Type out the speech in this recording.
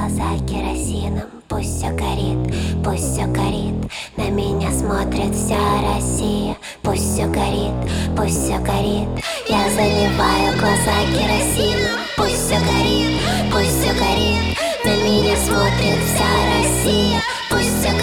глаза керосином. Пусть все горит, пусть все горит. На меня смотрит вся Россия. Пусть все горит, пусть все горит. Я заливаю глаза керосином. Пусть все горит, пусть все горит. На меня смотрит вся Россия. Пусть все горит.